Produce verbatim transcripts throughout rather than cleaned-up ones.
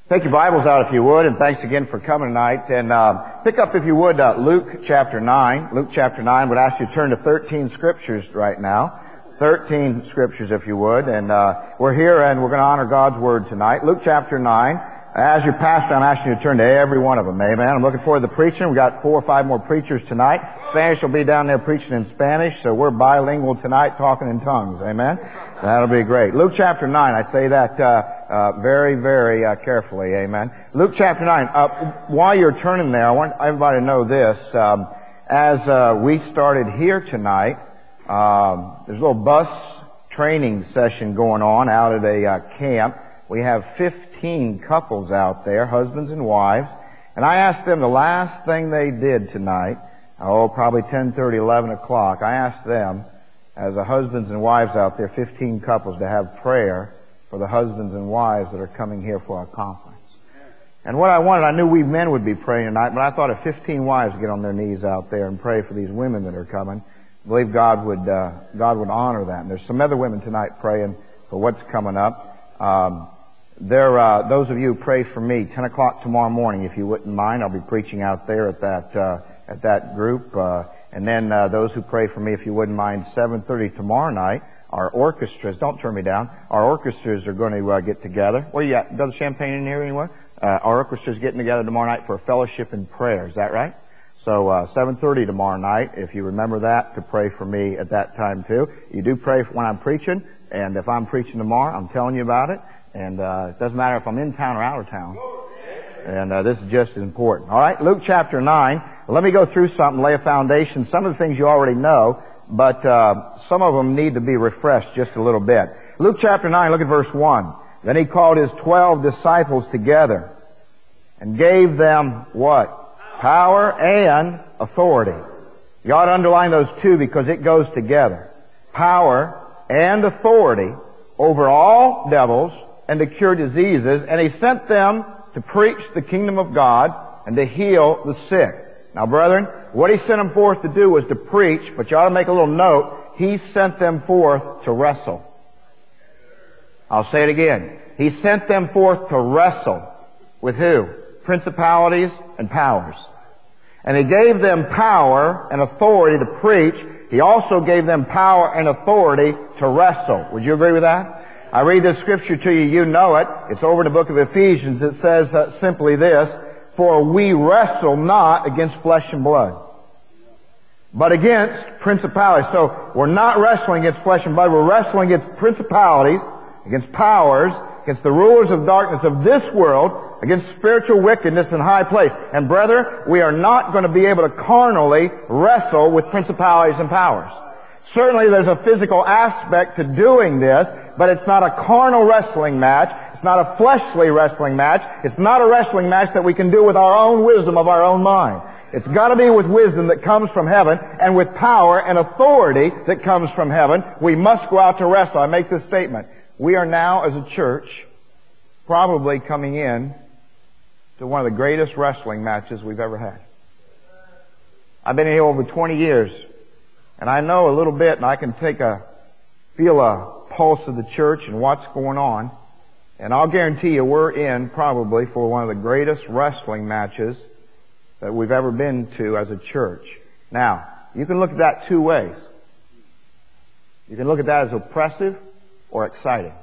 Take your Bibles out if you would, and thanks again for coming tonight. And uh, pick up, if you would, uh, Luke chapter nine. Luke chapter nine. Would ask you to turn to thirteen scriptures right now. thirteen scriptures, if you would. And uh, we're here, and we're going to honor God's Word tonight. Luke chapter nine. As your pastor, I'm asking you to turn to every one of them. Amen. I'm looking forward to the preaching. We've got four or five more preachers tonight. Spanish will be down there preaching in Spanish, so we're bilingual tonight, talking in tongues. Amen. That'll be great. Luke chapter nine. I say that uh, uh very, very uh, carefully. Amen. Luke chapter nine. Uh, while you're turning there, I want everybody to know this. Um, as uh, we started here tonight, um, there's a little bus training session going on out at a uh, camp. We have fifteen couples out there, husbands and wives, and I asked them the last thing they did tonight, oh, probably ten thirty, eleven o'clock, I asked them, as the husbands and wives out there, fifteen couples, to have prayer for the husbands and wives that are coming here for our conference. And what I wanted, I knew we men would be praying tonight, but I thought if fifteen wives get on their knees out there and pray for these women that are coming, I believe God would, uh, God would honor that. And there's some other women tonight praying for what's coming up. Um, There, uh, those of you who pray for me, ten o'clock tomorrow morning, if you wouldn't mind. I'll be preaching out there at that, uh, at that group. Uh, and then, uh, those who pray for me, if you wouldn't mind, seven thirty tomorrow night, our orchestras, don't turn me down, our orchestras are going to, uh, get together. What do you got? Brother Champagne in here anywhere? Uh, our orchestra's getting together tomorrow night for a fellowship and prayer. Is that right? So, uh, seven thirty tomorrow night, if you remember that, to pray for me at that time too. You do pray when I'm preaching, and if I'm preaching tomorrow, I'm telling you about it. And uh it doesn't matter if I'm in town or out of town. And uh this is just as important. All right, Luke chapter nine. Let me go through something, lay a foundation. Some of the things you already know, but uh some of them need to be refreshed just a little bit. Luke chapter nine, look at verse one. Then he called his twelve disciples together and gave them what? Power and authority. You ought to underline those two because it goes together. Power and authority over all devils and to cure diseases, and he sent them to preach the kingdom of God and to heal the sick. Now, brethren, what he sent them forth to do was to preach, but you ought to make a little note, he sent them forth to wrestle. I'll say it again. He sent them forth to wrestle. With who? Principalities and powers. And he gave them power and authority to preach. He also gave them power and authority to wrestle. Would you agree with that? I read this scripture to you, you know it. It's over in the book of Ephesians. It says uh, simply this, for we wrestle not against flesh and blood, but against principalities. So we're not wrestling against flesh and blood. We're wrestling against principalities, against powers, against the rulers of darkness of this world, against spiritual wickedness in high place. And brethren, we are not going to be able to carnally wrestle with principalities and powers. Certainly there's a physical aspect to doing this, but it's not a carnal wrestling match. It's not a fleshly wrestling match. It's not a wrestling match that we can do with our own wisdom of our own mind. It's got to be with wisdom that comes from heaven and with power and authority that comes from heaven. We must go out to wrestle. I make this statement. We are now, as a church, probably coming in to one of the greatest wrestling matches we've ever had. I've been here over twenty years, and I know a little bit, and I can take a, feel a pulse of the church and what's going on, and I'll guarantee you we're in probably for one of the greatest wrestling matches that we've ever been to as a church. Now, you can look at that two ways. You can look at that as oppressive or exciting.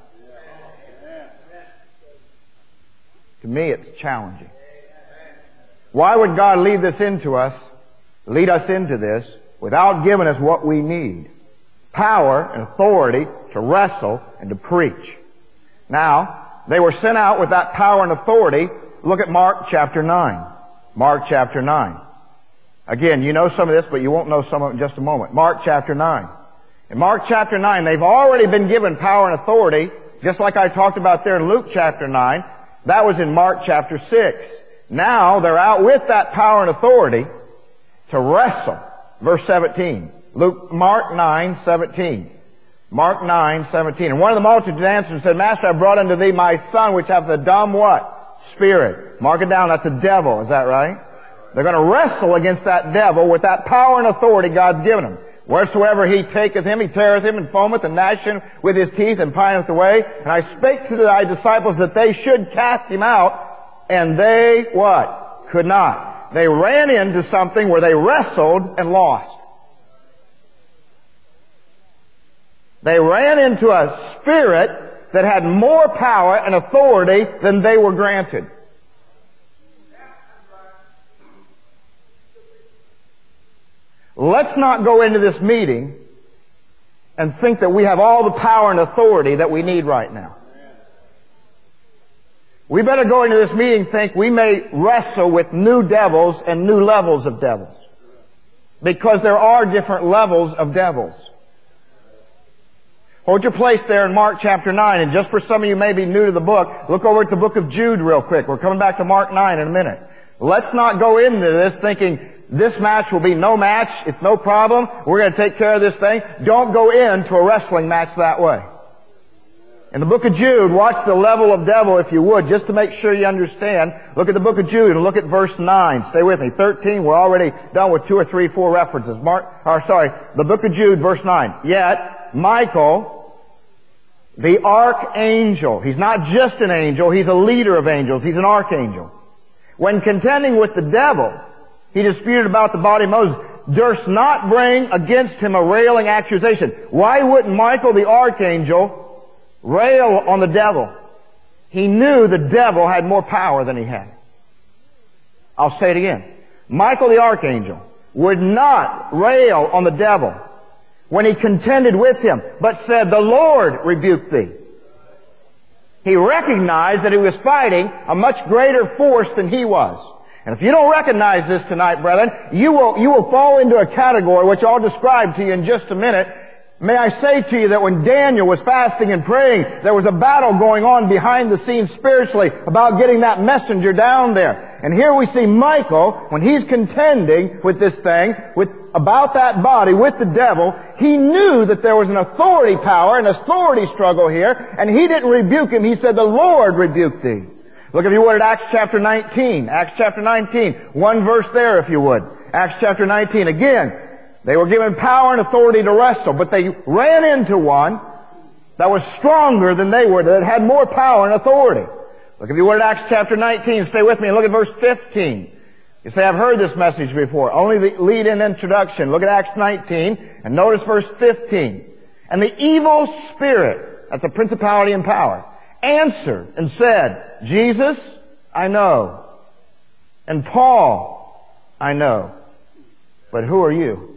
To me, it's challenging. Why would God lead this into us, lead us into this, without giving us what we need? Power and authority to wrestle and to preach. Now, they were sent out with that power and authority. Look at Mark chapter nine. Mark chapter nine. Again, you know some of this, but you won't know some of it in just a moment. Mark chapter nine. In Mark chapter nine, they've already been given power and authority, just like I talked about there in Luke chapter nine. That was in Mark chapter six. Now they're out with that power and authority to wrestle. Verse seventeen. Luke, Mark nine, seventeen. Mark nine, seventeen. And one of the multitude answered and said, Master, I brought unto thee my son, which hath a dumb what? Spirit. Mark it down, that's a devil. Is that right? They're going to wrestle against that devil with that power and authority God's given them. Wheresoever he taketh him, he teareth him, and foameth, and gnasheth with his teeth, and pineth away. And I spake to thy disciples that they should cast him out, and they, what? Could not. They ran into something where they wrestled and lost. They ran into a spirit that had more power and authority than they were granted. Let's not go into this meeting and think that we have all the power and authority that we need right now. We better go into this meeting think we may wrestle with new devils and new levels of devils. Because there are different levels of devils. Hold your place there in Mark chapter nine, and just for some of you may be new to the book, look over at the book of Jude real quick. We're coming back to Mark nine in a minute. Let's not go into this thinking this match will be no match, it's no problem, we're going to take care of this thing. Don't go into a wrestling match that way. In the book of Jude, watch the level of devil if you would, just to make sure you understand. Look at the book of Jude and look at verse nine. Stay with me. thirteen, we're already done with two or three, four references. Mark, or sorry, the book of Jude, verse nine. Yet, Michael, the archangel, he's not just an angel, he's a leader of angels, he's an archangel. When contending with the devil, he disputed about the body of Moses, durst not bring against him a railing accusation. Why wouldn't Michael the archangel rail on the devil? He knew the devil had more power than he had. I'll say it again. Michael the archangel would not rail on the devil when he contended with him, but said, "The Lord rebuke thee." He recognized that he was fighting a much greater force than he was. And if you don't recognize this tonight, brethren, you will, you will fall into a category which I'll describe to you in just a minute. May I say to you that when Daniel was fasting and praying, there was a battle going on behind the scenes spiritually about getting that messenger down there. And here we see Michael, when he's contending with this thing, with, about that body, with the devil, he knew that there was an authority power, an authority struggle here, and he didn't rebuke him. He said, "The Lord rebuke thee." Look if you would at Acts chapter nineteen. Acts chapter nineteen. One verse there if you would. Acts chapter nineteen. Again, they were given power and authority to wrestle, but they ran into one that was stronger than they were, that had more power and authority. Look if you would at Acts chapter nineteen. Stay with me and look at verse fifteen. You say, "I've heard this message before." Only the lead-in introduction. Look at Acts nineteen and notice verse fifteen. "And the evil spirit," that's a principality and power, "answered and said, Jesus, I know, and Paul, I know, but who are you?"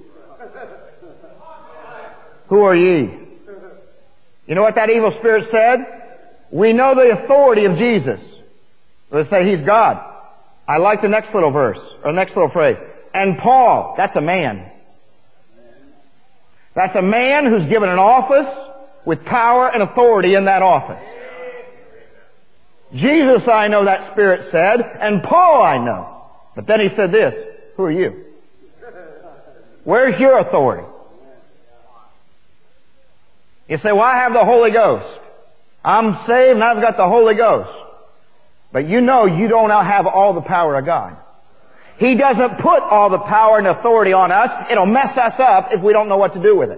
Who are ye? You know what that evil spirit said? "We know the authority of Jesus." Let's say he's God. I like the next little verse, or the next little phrase. "And Paul," that's a man. That's a man who's given an office with power and authority in that office. "Jesus I know," that spirit said, "and Paul I know." But then he said this, "Who are you?" Where's your authority? You say, "Well, I have the Holy Ghost. I'm saved and I've got the Holy Ghost." But you know you don't have all the power of God. He doesn't put all the power and authority on us. It'll mess us up if we don't know what to do with it.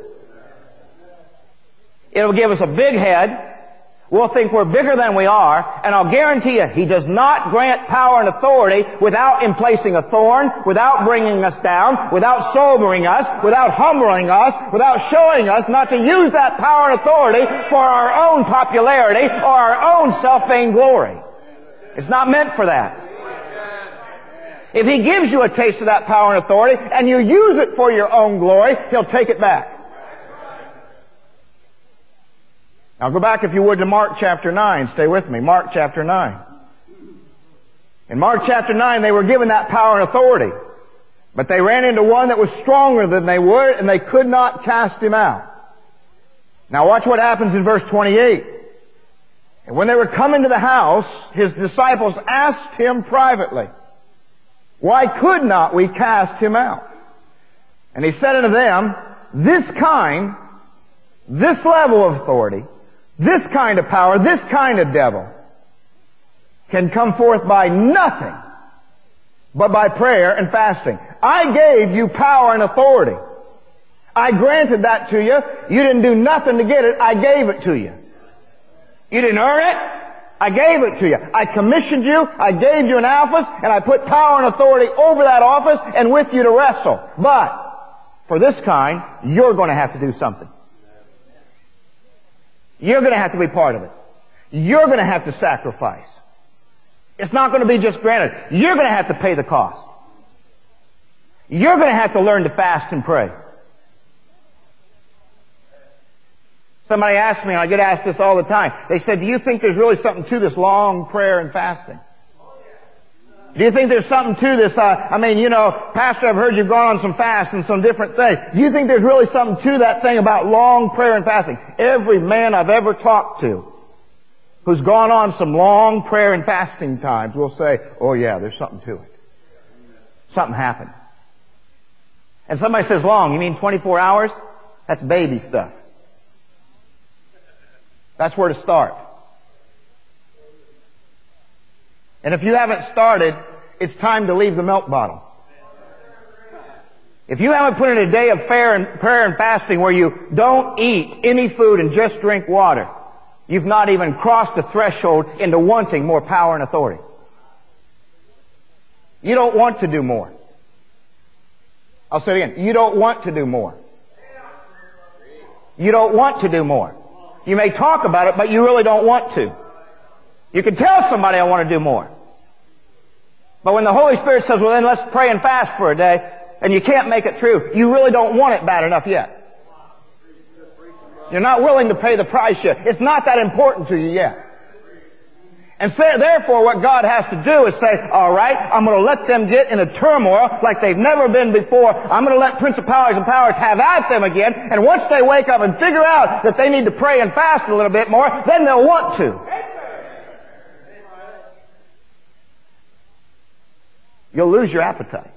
It'll give us a big head. We'll think we're bigger than we are, and I'll guarantee you, He does not grant power and authority without emplacing a thorn, without bringing us down, without sobering us, without humbling us, without showing us not to use that power and authority for our own popularity or our own self-vain glory. It's not meant for that. If He gives you a taste of that power and authority, and you use it for your own glory, He'll take it back. Now go back, if you would, to Mark chapter nine. Stay with me. Mark chapter nine. In Mark chapter nine, they were given that power and authority. But they ran into one that was stronger than they were, and they could not cast him out. Now watch what happens in verse twenty-eight. And when they were come into the house, His disciples asked Him privately, "Why could not we cast him out?" And He said unto them, "This kind, this level of authority, this kind of power, this kind of devil can come forth by nothing but by prayer and fasting. I gave you power and authority. I granted that to you. You didn't do nothing to get it. I gave it to you. You didn't earn it. I gave it to you. I commissioned you. I gave you an office, and I put power and authority over that office and with you to wrestle. But for this kind, you're going to have to do something. You're going to have to be part of it. You're going to have to sacrifice. It's not going to be just granted. You're going to have to pay the cost. You're going to have to learn to fast and pray. Somebody asked me, and I get asked this all the time, they said, do you think there's really something to this long prayer and fasting? Do you think there's something to this? Uh, I mean, you know, Pastor, I've heard you've gone on some fasts and some different things. Do you think there's really something to that thing about long prayer and fasting? Every man I've ever talked to who's gone on some long prayer and fasting times will say, oh yeah, there's something to it. Something happened. And somebody says long, you mean twenty-four hours? That's baby stuff. That's where to start. And if you haven't started, it's time to leave the milk bottle. If you haven't put in a day of prayer and, prayer and fasting where you don't eat any food and just drink water, you've not even crossed the threshold into wanting more power and authority. You don't want to do more. I'll say it again. You don't want to do more. You don't want to do more. You may talk about it, but you really don't want to. You can tell somebody I want to do more. But when the Holy Spirit says, well then let's pray and fast for a day, and you can't make it through, you really don't want it bad enough yet. You're not willing to pay the price yet. It's not that important to you yet. And so, therefore, what God has to do is say, all right, I'm going to let them get in a turmoil like they've never been before. I'm going to let principalities and powers have at them again. And once they wake up and figure out that they need to pray and fast a little bit more, then they'll want to. You'll lose your appetite.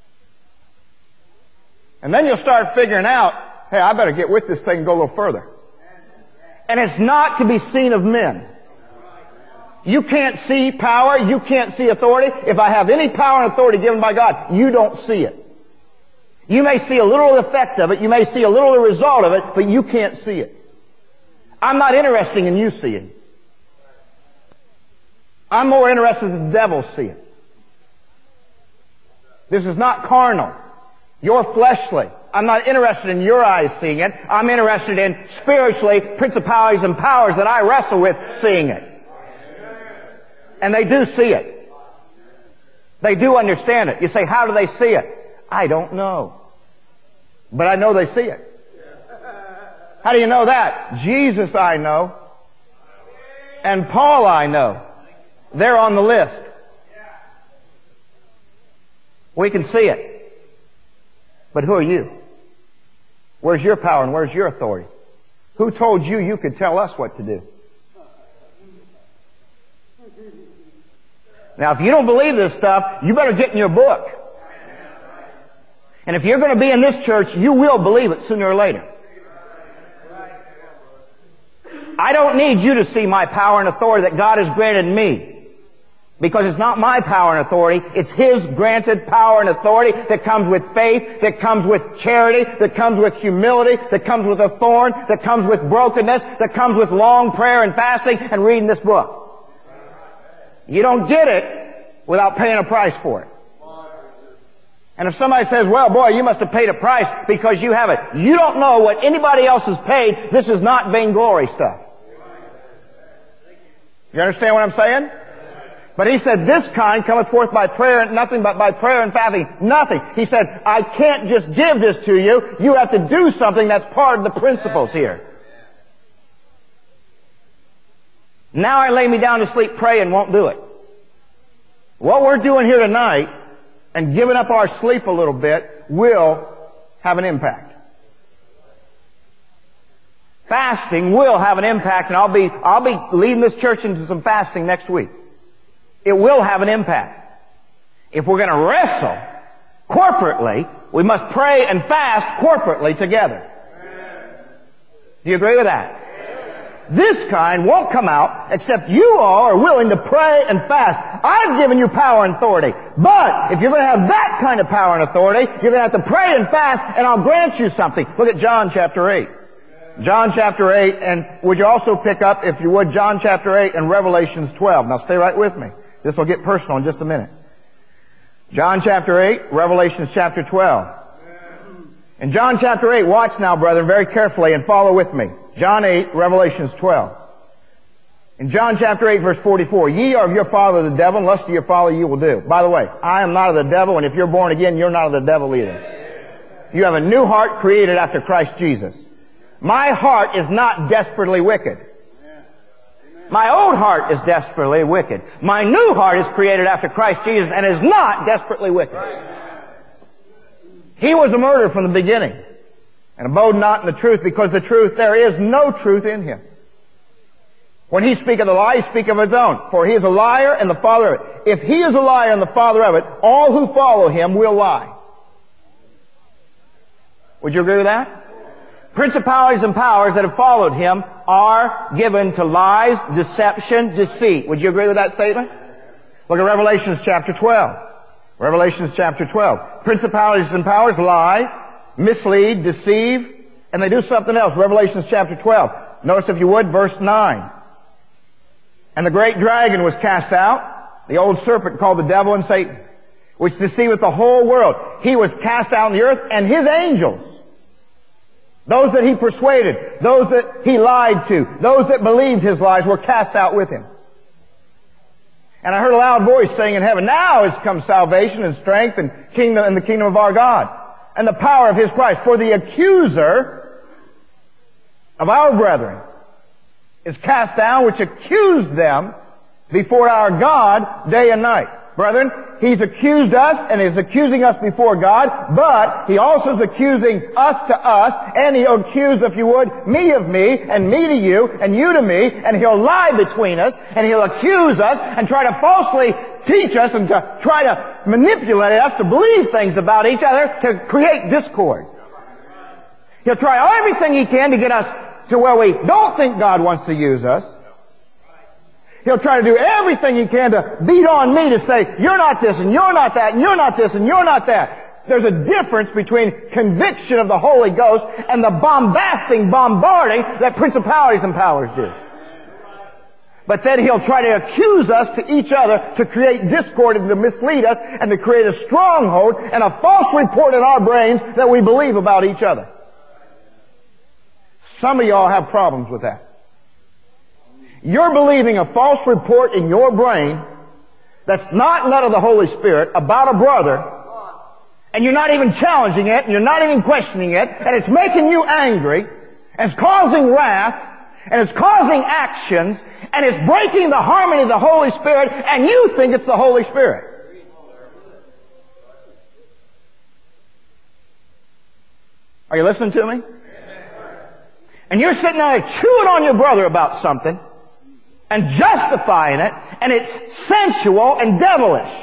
And then you'll start figuring out, hey, I better get with this thing and go a little further. And it's not to be seen of men. You can't see power, you can't see authority. If I have any power and authority given by God, you don't see it. You may see a little effect of it, you may see a little result of it, but you can't see it. I'm not interested in you seeing. I'm more interested in the devil seeing. This is not carnal. You're fleshly. I'm not interested in your eyes seeing it. I'm interested in spiritually principalities and powers that I wrestle with seeing it. And they do see it. They do understand it. You say, how do they see it? I don't know. But I know they see it. How do you know that? Jesus I know. And Paul I know. They're on the list. We can see it. But who are you? Where's your power and where's your authority? Who told you you could tell us what to do? Now, if you don't believe this stuff, you better get in your book. And if you're going to be in this church, you will believe it sooner or later. I don't need you to see my power and authority that God has granted me. Because it's not my power and authority, it's His granted power and authority that comes with faith, that comes with charity, that comes with humility, that comes with a thorn, that comes with brokenness, that comes with long prayer and fasting and reading this book. You don't get it without paying a price for it. And if somebody says, well, boy, you must have paid a price because you have it. You don't know what anybody else has paid. This is not vainglory stuff. You understand what I'm saying? But he said, this kind cometh forth by prayer, nothing but by prayer and fasting. Nothing. He said, I can't just give this to you. You have to do something that's part of the principles here. Now I lay me down to sleep, pray, and won't do it. What we're doing here tonight and giving up our sleep a little bit will have an impact. Fasting will have an impact, and I'll be, I'll be leading this church into some fasting next week. It will have an impact. If we're going to wrestle corporately, we must pray and fast corporately together. Do you agree with that? This kind won't come out except you all are willing to pray and fast. I've given you power and authority. But if you're going to have that kind of power and authority, you're going to have to pray and fast, and I'll grant you something. Look at John chapter eight. John chapter eight, and would you also pick up, if you would, John chapter eight and Revelations twelve. Now stay right with me. This will get personal in just a minute. John chapter eight, Revelations chapter twelve. In John chapter eight, watch now, brethren, very carefully and follow with me. John eight, Revelations twelve. In John chapter eight, verse forty-four, ye are of your father the devil, and lust of your father you will do. By the way, I am not of the devil, and if you're born again, you're not of the devil either. You have a new heart created after Christ Jesus. My heart is not desperately wicked. My old heart is desperately wicked. My new heart is created after Christ Jesus and is not desperately wicked. He was a murderer from the beginning and abode not in the truth, because the truth, there is no truth in him. When he speaketh a lie, he speaketh of his own, for he is a liar and the father of it. If he is a liar and the father of it, all who follow him will lie. Would you agree with that? Principalities and powers that have followed him are given to lies, deception, deceit. Would you agree with that statement? Look at Revelations chapter twelve. Revelations chapter twelve. Principalities and powers lie, mislead, deceive, and they do something else. Revelations chapter twelve. Notice, if you would, verse nine. And the great dragon was cast out, the old serpent called the devil and Satan, which deceiveth the whole world. He was cast out on the earth, and his angels, those that he persuaded, those that he lied to, those that believed his lies, were cast out with him. And I heard a loud voice saying in heaven, now is come salvation and strength and kingdom and the kingdom of our God, and the power of his Christ. For the accuser of our brethren is cast down, which accused them before our God day and night. Brethren, he's accused us and is accusing us before God, but he also is accusing us to us, and he'll accuse, if you would, me of me, and me to you, and you to me, and he'll lie between us, and he'll accuse us and try to falsely teach us and to try to manipulate us to believe things about each other to create discord. He'll try everything he can to get us to where we don't think God wants to use us. He'll try to do everything he can to beat on me to say, you're not this, and you're not that, and you're not this, and you're not that. There's a difference between conviction of the Holy Ghost and the bombasting, bombarding that principalities and powers do. But then he'll try to accuse us to each other to create discord and to mislead us and to create a stronghold and a false report in our brains that we believe about each other. Some of y'all have problems with that. You're believing a false report in your brain that's not led of the Holy Spirit about a brother, and you're not even challenging it, and you're not even questioning it, and it's making you angry, and it's causing wrath, and it's causing actions, and it's breaking the harmony of the Holy Spirit, and you think it's the Holy Spirit. Are you listening to me? And you're sitting there chewing on your brother about something, and justifying it, and it's sensual and devilish.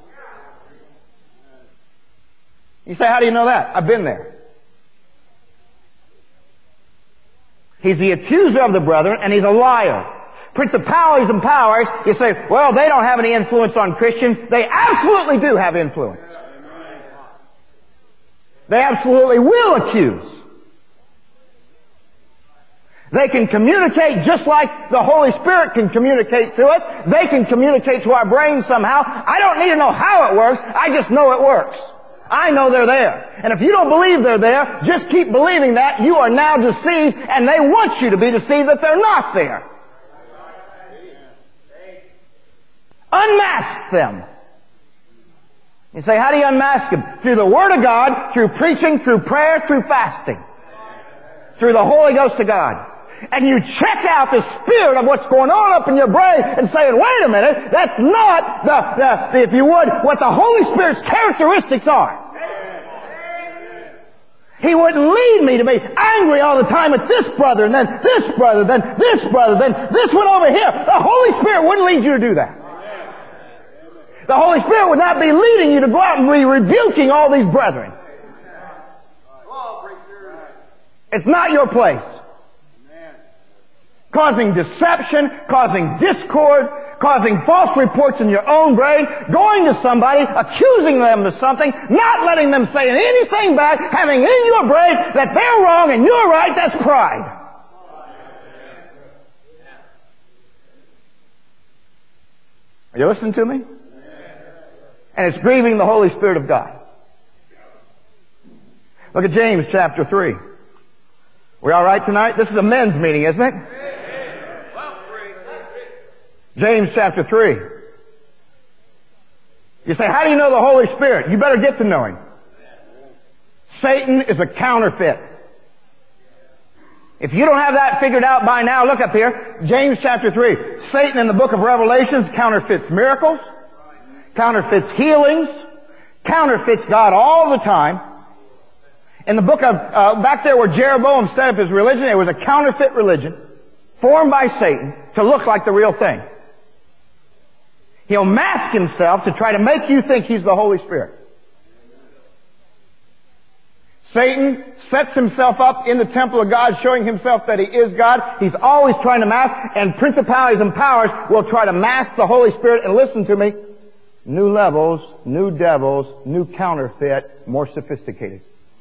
You say, how do you know that? I've been there. He's the accuser of the brethren, and he's a liar. Principalities and powers, you say, well, they don't have any influence on Christians. They absolutely do have influence. They absolutely will accuse. They can communicate just like the Holy Spirit can communicate to us. They can communicate to our brains somehow. I don't need to know how it works. I just know it works. I know they're there. And if you don't believe they're there, just keep believing that. You are now deceived, and they want you to be deceived that they're not there. Unmask them. You say, how do you unmask them? Through the Word of God, through preaching, through prayer, through fasting. Through the Holy Ghost of God. And you check out the spirit of what's going on up in your brain and saying, wait a minute, that's not the, the, the if you would, what the Holy Spirit's characteristics are. He wouldn't lead me to be angry all the time at this brother, and then this brother, then this brother, then this one over here. The Holy Spirit wouldn't lead you to do that. The Holy Spirit would not be leading you to go out and be rebuking all these brethren. It's not your place. Causing deception, causing discord, causing false reports in your own brain, going to somebody, accusing them of something, not letting them say anything back, having in your brain that they're wrong and you're right, that's pride. Are you listening to me? And it's grieving the Holy Spirit of God. Look at James chapter three. We all right tonight? This is a men's meeting, isn't it? James chapter three. You say, how do you know the Holy Spirit? You better get to know Him. Satan is a counterfeit. If you don't have that figured out by now, look up here. James chapter three. Satan in the book of Revelations counterfeits miracles, counterfeits healings, counterfeits God all the time. In the book of, uh, back there where Jeroboam set up his religion, it was a counterfeit religion formed by Satan to look like the real thing. He'll mask himself to try to make you think he's the Holy Spirit. Satan sets himself up in the temple of God, showing himself that he is God. He's always trying to mask, and principalities and powers will try to mask the Holy Spirit. And listen to me, new levels, new devils, new counterfeit, more sophisticated.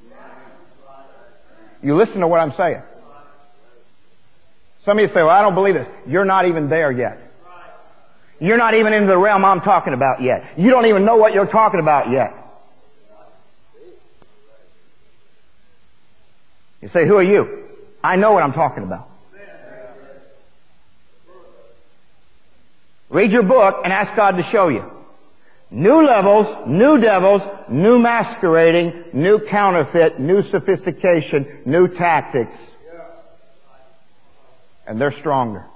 You listen to what I'm saying. Some of you say, well, I don't believe this. You're not even there yet. You're not even into the realm I'm talking about yet. You don't even know what you're talking about yet. You say, who are you? I know what I'm talking about. Read your book and ask God to show you. New levels, new devils, new masquerading, new counterfeit, new sophistication, new tactics. And they're stronger.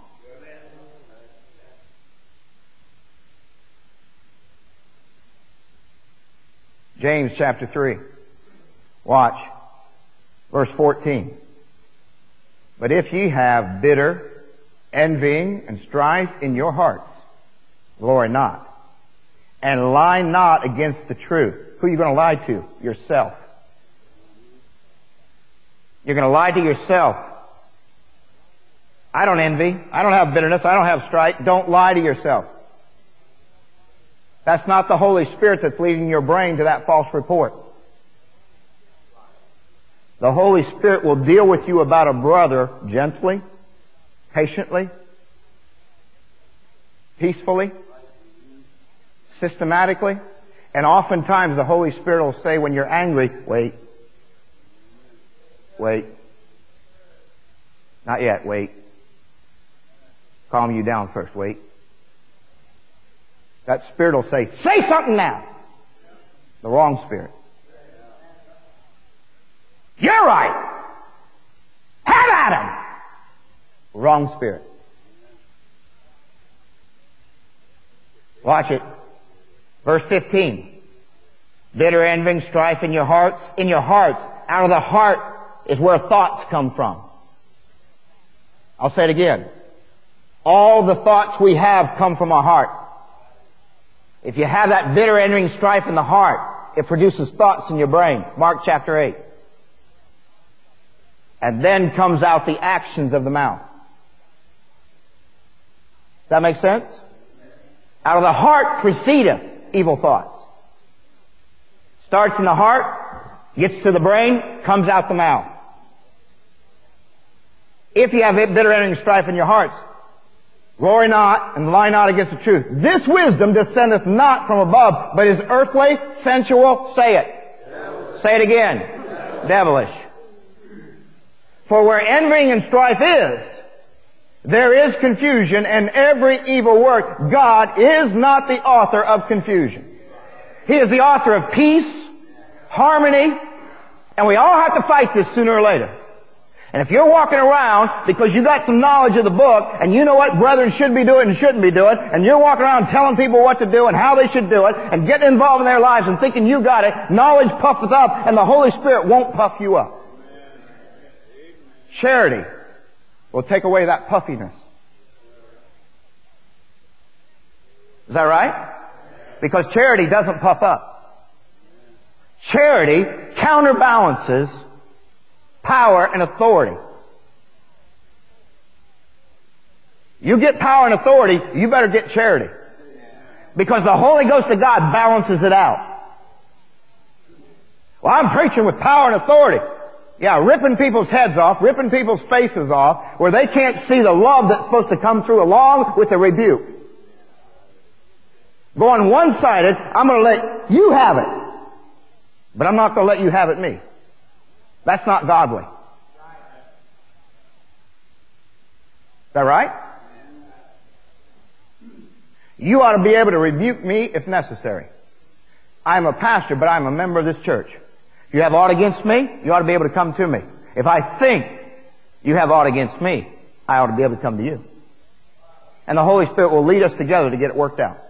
James chapter three. Watch. Verse fourteen. But if ye have bitter, envying, and strife in your hearts, glory not, and lie not against the truth. Who are you going to lie to? Yourself. You're going to lie to yourself. I don't envy. I don't have bitterness. I don't have strife. Don't lie to yourself. That's not the Holy Spirit that's leading your brain to that false report. The Holy Spirit will deal with you about a brother gently, patiently, peacefully, systematically. And oftentimes the Holy Spirit will say when you're angry, wait, wait, not yet, wait. Calm you down first, wait. That Spirit will say, say something now. The wrong Spirit. You're right. Have at him. Wrong Spirit. Watch it. Verse fifteen. Bitter envying, strife in your hearts. In your hearts. Out of the heart is where thoughts come from. I'll say it again. All the thoughts we have come from our heart. If you have that bitter envying, strife in the heart, it produces thoughts in your brain. Mark chapter eight. And then comes out the actions of the mouth. Does that make sense? Out of the heart proceedeth evil thoughts. Starts in the heart, gets to the brain, comes out the mouth. If you have bitter envying, strife in your hearts, glory not and lie not against the truth. This wisdom descendeth not from above, but is earthly, sensual, say it. Devilish. Say it again. Devilish. Devilish. For where envying and strife is, there is confusion and every evil work. God is not the author of confusion. He is the author of peace, harmony, and we all have to fight this sooner or later. And if you're walking around because you got some knowledge of the book and you know what brethren should be doing and shouldn't be doing, and you're walking around telling people what to do and how they should do it and getting involved in their lives and thinking you got it, knowledge puffeth up and the Holy Spirit won't puff you up. Charity will take away that puffiness. Is that right? Because charity doesn't puff up. Charity counterbalances power and authority. You get power and authority, you better get charity. Because the Holy Ghost of God balances it out. Well, I'm preaching with power and authority. Yeah, ripping people's heads off, ripping people's faces off, where they can't see the love that's supposed to come through along with the rebuke. going one-sided, I'm going to let you have it. But I'm not going to let you have it me. That's not godly. Is that right? You ought to be able to rebuke me if necessary. I'm a pastor, but I'm a member of this church. If you have aught against me, you ought to be able to come to me. If I think you have aught against me, I ought to be able to come to you. And the Holy Spirit will lead us together to get it worked out.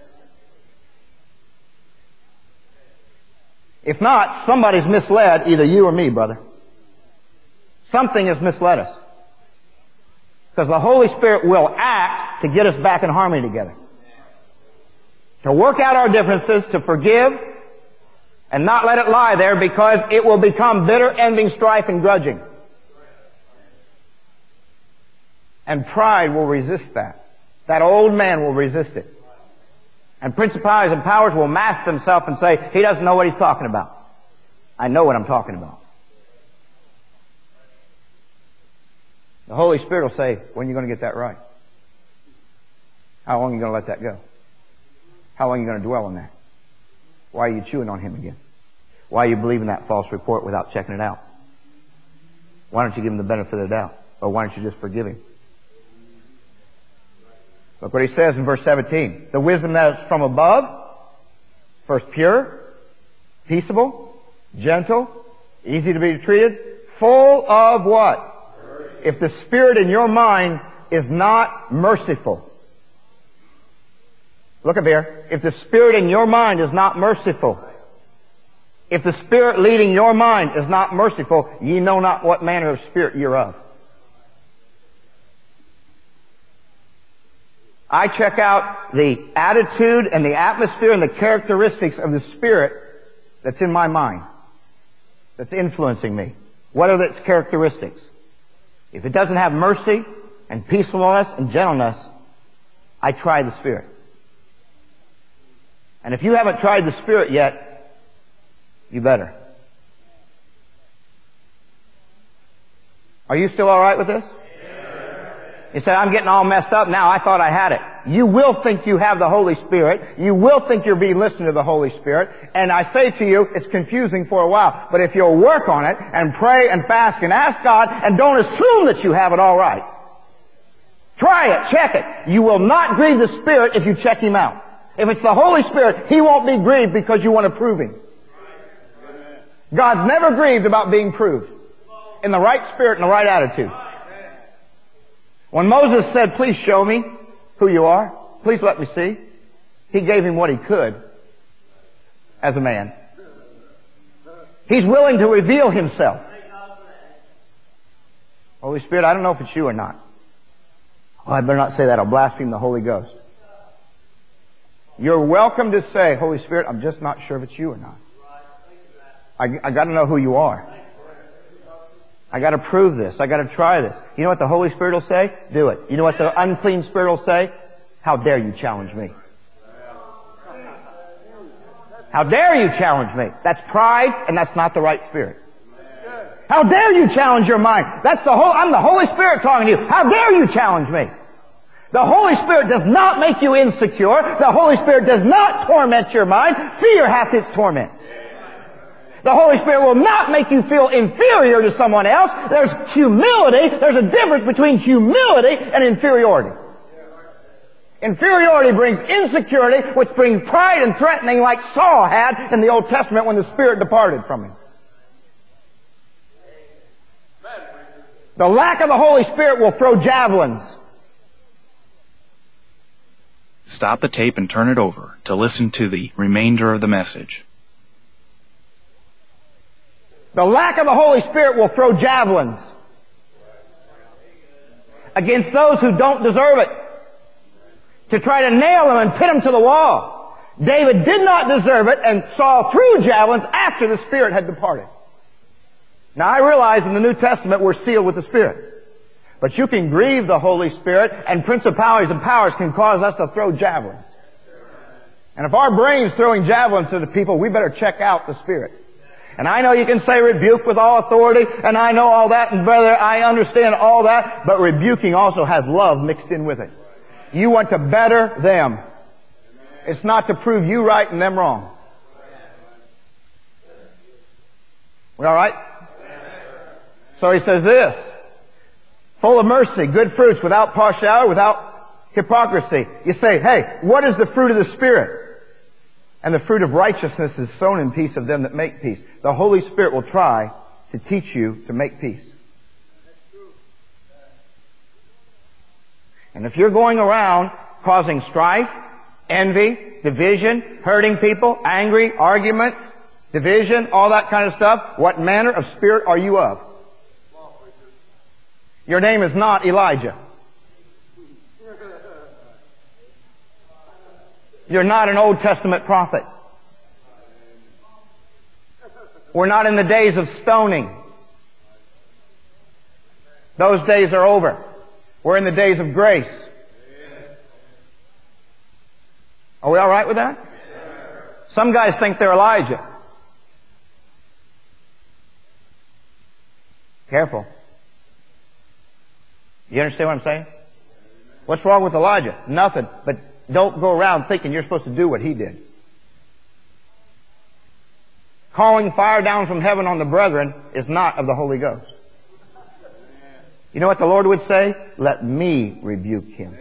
If not, somebody's misled either you or me, brother. Something has misled us. Because the Holy Spirit will act to get us back in harmony together. To work out our differences, to forgive, and not let it lie there, because it will become bitter, envying, strife, and grudging. And pride will resist that. That old man will resist it. And principalities and powers will mask themselves and say, he doesn't know what he's talking about. I know what I'm talking about. The Holy Spirit will say, when are you going to get that right? How long are you going to let that go? How long are you going to dwell on that? Why are you chewing on him again? Why are you believing that false report without checking it out? Why don't you give him the benefit of the doubt? Or why don't you just forgive him? Look what he says in verse seventeen. The wisdom that is from above, first pure, peaceable, gentle, easy to be treated, full of what? If the spirit in your mind is not merciful. Look up here. If the spirit in your mind is not merciful, if the spirit leading your mind is not merciful, ye know not what manner of spirit you're of. I check out the attitude and the atmosphere and the characteristics of the spirit that's in my mind, that's influencing me. What are its characteristics? If it doesn't have mercy and peacefulness and gentleness, I try the spirit. And if you haven't tried the spirit yet, you better. Are you still all right with this? You say, I'm getting all messed up now. I thought I had it. You will think you have the Holy Spirit. You will think you're being listened to the Holy Spirit. And I say to you, it's confusing for a while. But if you'll work on it and pray and fast and ask God and don't assume that you have it all right. Try it. Check it. You will not grieve the Spirit if you check Him out. If it's the Holy Spirit, He won't be grieved because you want to prove Him. God's never grieved about being proved. In the right spirit and the right attitude. When Moses said, please show me who you are, please let me see, he gave him what he could as a man. He's willing to reveal himself. Holy Spirit, I don't know if it's you or not. Oh, I better not say that. I'll blaspheme the Holy Ghost. You're welcome to say, Holy Spirit, I'm just not sure if it's you or not. I, I got to know who you are. I got to prove this. I got to try this. You know what the Holy Spirit will say? Do it. You know what the unclean spirit will say? How dare you challenge me? How dare you challenge me? That's pride, and that's not the right spirit. How dare you challenge your mind? That's the whole. I'm the Holy Spirit talking to you. How dare you challenge me? The Holy Spirit does not make you insecure. The Holy Spirit does not torment your mind. Fear hath its torments. The Holy Spirit will not make you feel inferior to someone else. There's humility. There's a difference between humility and inferiority. Inferiority brings insecurity, which brings pride and threatening like Saul had in the Old Testament when the Spirit departed from him. The lack of the Holy Spirit will throw javelins. Stop the tape and turn it over to listen to the remainder of the message. The lack of the Holy Spirit will throw javelins against those who don't deserve it, to try to nail them and pin them to the wall. David did not deserve it, and Saul threw javelins after the Spirit had departed. Now I realize in the New Testament we're sealed with the Spirit. But you can grieve the Holy Spirit, and principalities and powers can cause us to throw javelins. And if our brain's throwing javelins to the people, we better check out the Spirit. And I know you can say rebuke with all authority, and I know all that, and brother, I understand all that, but rebuking also has love mixed in with it. You want to better them. It's not to prove you right and them wrong. We all right? So he says this, full of mercy, good fruits, without partiality, without hypocrisy. You say, hey, what is the fruit of the Spirit? And the fruit of righteousness is sown in peace of them that make peace. The Holy Spirit will try to teach you to make peace. And if you're going around causing strife, envy, division, hurting people, angry, arguments, division, all that kind of stuff, what manner of spirit are you of? Your name is not Elijah. You're not an Old Testament prophet. We're not in the days of stoning. Those days are over. We're in the days of grace. Are we all right with that? Some guys think they're Elijah. Careful. You understand what I'm saying? What's wrong with Elijah? Nothing. But don't go around thinking you're supposed to do what he did. Calling fire down from heaven on the brethren is not of the Holy Ghost. You know what the Lord would say? Let me rebuke him.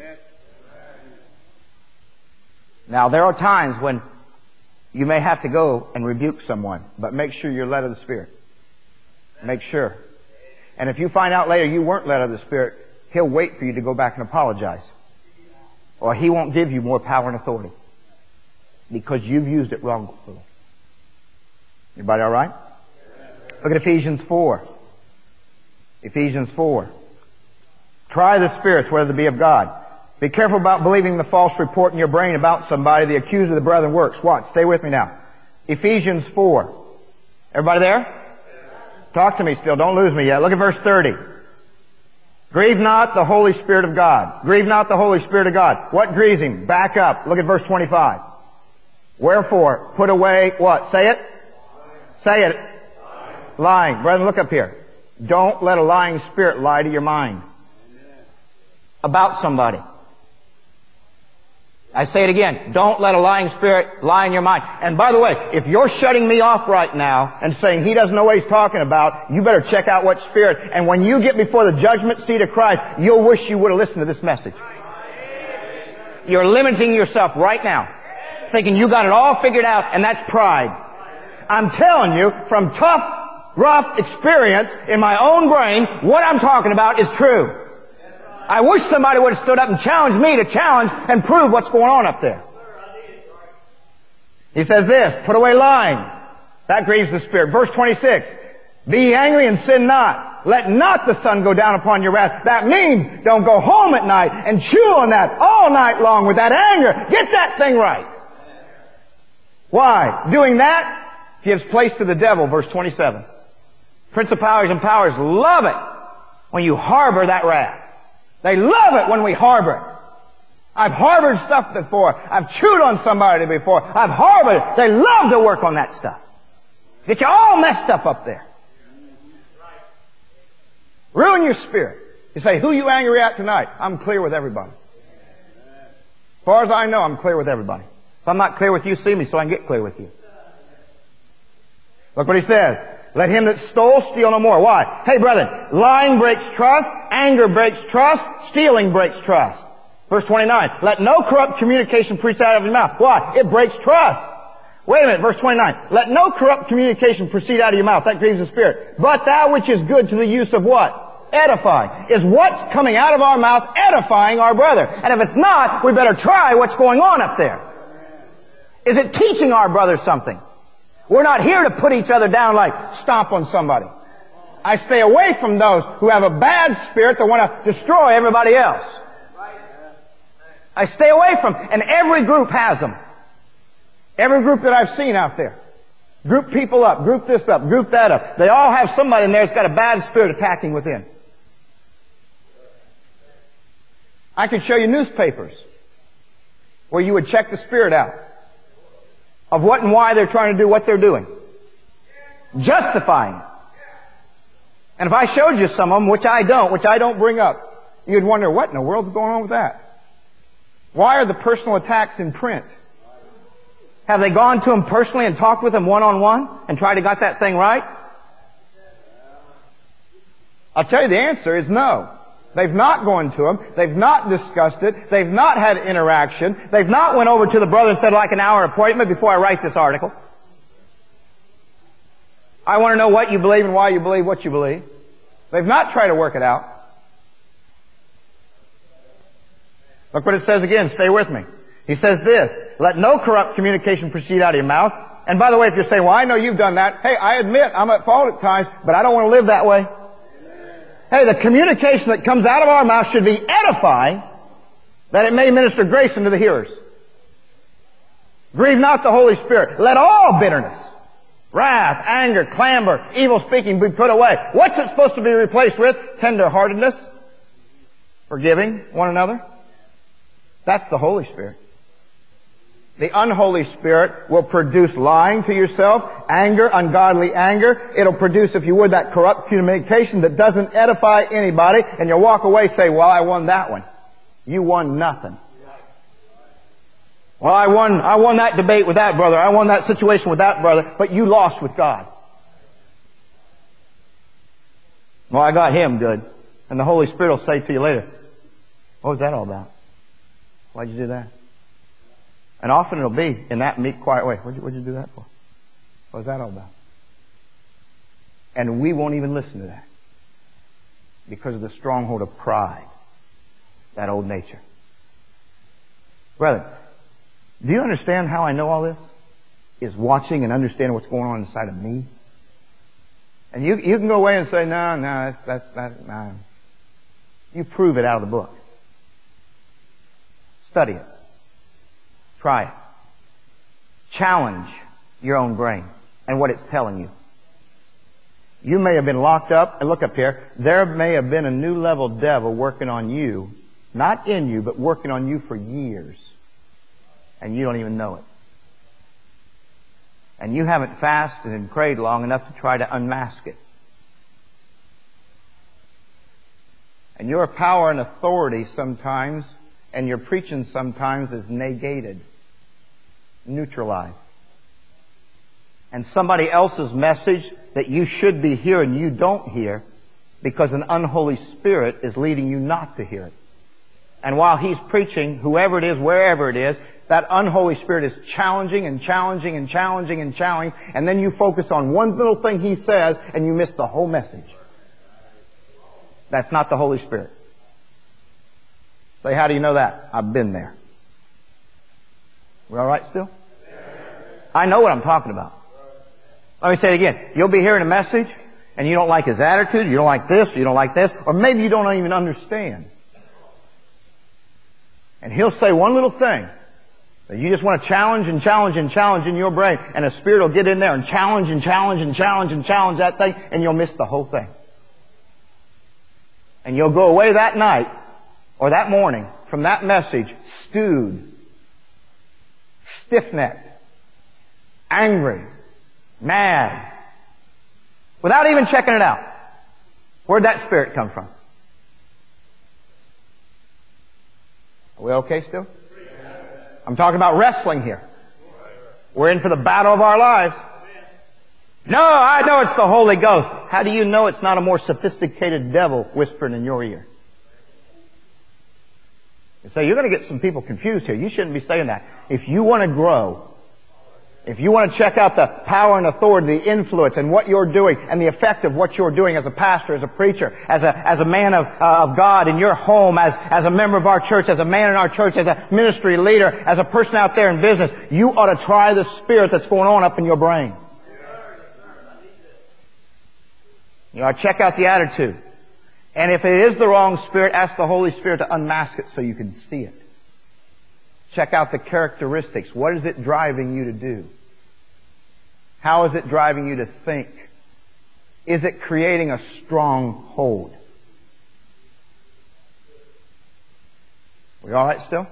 Now, there are times when you may have to go and rebuke someone, but make sure you're led of the Spirit. Make sure. And if you find out later you weren't led of the Spirit, He'll wait for you to go back and apologize. Or He won't give you more power and authority. Because you've used it wrongfully. Everybody all right? Look at Ephesians four. Ephesians four. Try the spirits, whether they be of God. Be careful about believing the false report in your brain about somebody. The accuser of the brethren works. Watch. Stay with me now. Ephesians four. Everybody there? Talk to me still. Don't lose me yet. Look at verse thirty. Grieve not the Holy Spirit of God. Grieve not the Holy Spirit of God. What grieves Him? Back up. Look at verse twenty-five. Wherefore, put away what? Say it. Say it. Lying. Lying. Brethren, look up here. Don't let a lying spirit lie to your mind. About somebody. I say it again. Don't let a lying spirit lie in your mind. And by the way, if you're shutting me off right now and saying he doesn't know what he's talking about, you better check out what spirit. And when you get before the judgment seat of Christ, you'll wish you would have listened to this message. You're limiting yourself right now, thinking you got it all figured out, and that's pride. I'm telling you, from tough, rough experience in my own brain, what I'm talking about is true. I wish somebody would have stood up and challenged me to challenge and prove what's going on up there. He says this, put away lying. That grieves the Spirit. Verse twenty-six, be ye angry and sin not. Let not the sun go down upon your wrath. That means don't go home at night and chew on that all night long with that anger. Get that thing right. Why? Doing that gives place to the devil. Verse twenty-seven. Principalities and powers love it when you harbor that wrath. They love it when we harbor it. I've harbored stuff before. I've chewed on somebody before. I've harbored it. They love to work on that stuff. Get you all messed up up there. Ruin your spirit. You say, who you angry at tonight? I'm clear with everybody. As far as I know, I'm clear with everybody. If I'm not clear with you, see me so I can get clear with you. Look what he says. Let him that stole steal no more. Why? Hey, brethren, lying breaks trust, anger breaks trust, stealing breaks trust. Verse twenty-nine, let no corrupt communication proceed out of your mouth. Why? It breaks trust. Wait a minute, verse twenty-nine, let no corrupt communication proceed out of your mouth. That grieves the Spirit. But that which is good to the use of what? Edifying. Is what's coming out of our mouth edifying our brother? And if it's not, we better try what's going on up there. Is it teaching our brother something? We're not here to put each other down like stomp on somebody. I stay away from those who have a bad spirit that want to destroy everybody else. I stay away from, and every group has them. Every group that I've seen out there. Group people up, group this up, group that up. They all have somebody in there that's got a bad spirit attacking within. I could show you newspapers where you would check the spirit out of what and why they're trying to do what they're doing. Justifying. And if I showed you some of them, which I don't, which I don't bring up, you'd wonder, what in the world's going on with that? Why are the personal attacks in print? Have they gone to him personally and talked with him one-on-one and tried to get that thing right? I'll tell you the answer is no. They've not gone to him. They've not discussed it. They've not had interaction. They've not went over to the brother and said, like an hour appointment before I write this article. I want to know what you believe and why you believe what you believe. They've not tried to work it out. Look what it says again. Stay with me. He says this, let no corrupt communication proceed out of your mouth. And by the way, if you're saying, well, I know you've done that. Hey, I admit I'm at fault at times, but I don't want to live that way. Hey, the communication that comes out of our mouth should be edifying, that it may minister grace unto the hearers. Grieve not the Holy Spirit. Let all bitterness, wrath, anger, clamor, evil speaking be put away. What's it supposed to be replaced with? Tender-heartedness, forgiving one another. That's the Holy Spirit. The unholy spirit will produce lying to yourself, anger, ungodly anger. It'll produce, if you would, that corrupt communication that doesn't edify anybody, and you'll walk away and say, well, I won that one. You won nothing. Well, I won, I won that debate with that brother. I won that situation with that brother, but you lost with God. Well, I got him good. And the Holy Spirit will say to you later, what was that all about? Why'd you do that? And often it'll be in that meek, quiet way. What'd you, what'd you do that for? What was that all about? And we won't even listen to that because of the stronghold of pride, that old nature. Brother, do you understand how I know all this? Is watching and understanding what's going on inside of me. And you you can go away and say, no, no, that's, that's, that's, no. You prove it out of the book. Study it. Try it. Challenge your own brain and what it's telling you. You may have been locked up, and look up here, there may have been a new level devil working on you, not in you, but working on you for years. And you don't even know it. And you haven't fasted and prayed long enough to try to unmask it. And your power and authority sometimes, and your preaching sometimes, is negated, neutralized. And somebody else's message that you should be hearing, you don't hear because an unholy spirit is leading you not to hear it. And while he's preaching, whoever it is, wherever it is, that unholy spirit is challenging and challenging and challenging and challenging, and then you focus on one little thing he says and you miss the whole message. That's not the Holy Spirit. Say, how do you know that? I've been there. We all right still? I know what I'm talking about. Let me say it again. You'll be hearing a message and you don't like his attitude, you don't like this, you don't like this, or maybe you don't even understand. And he'll say one little thing that you just want to challenge and challenge and challenge in your brain, and a spirit will get in there and challenge and challenge and challenge and challenge that thing, and you'll miss the whole thing. And you'll go away that night or that morning from that message stewed, stiff-necked, angry, mad, without even checking it out. Where'd that spirit come from? Are we okay still? I'm talking about wrestling here. We're in for the battle of our lives. No, I know it's the Holy Ghost. How do you know it's not a more sophisticated devil whispering in your ear? You say, you're going to get some people confused here. You shouldn't be saying that. If you want to grow, if you want to check out the power and authority, the influence, and what you're doing, and the effect of what you're doing as a pastor, as a preacher, as a as a man of uh, of God in your home, as as a member of our church, as a man in our church, as a ministry leader, as a person out there in business, you ought to try the spirit that's going on up in your brain. You ought to check out the attitude. And if it is the wrong spirit, ask the Holy Spirit to unmask it so you can see it. Check out the characteristics. What is it driving you to do? How is it driving you to think? Is it creating a stronghold? We all right still?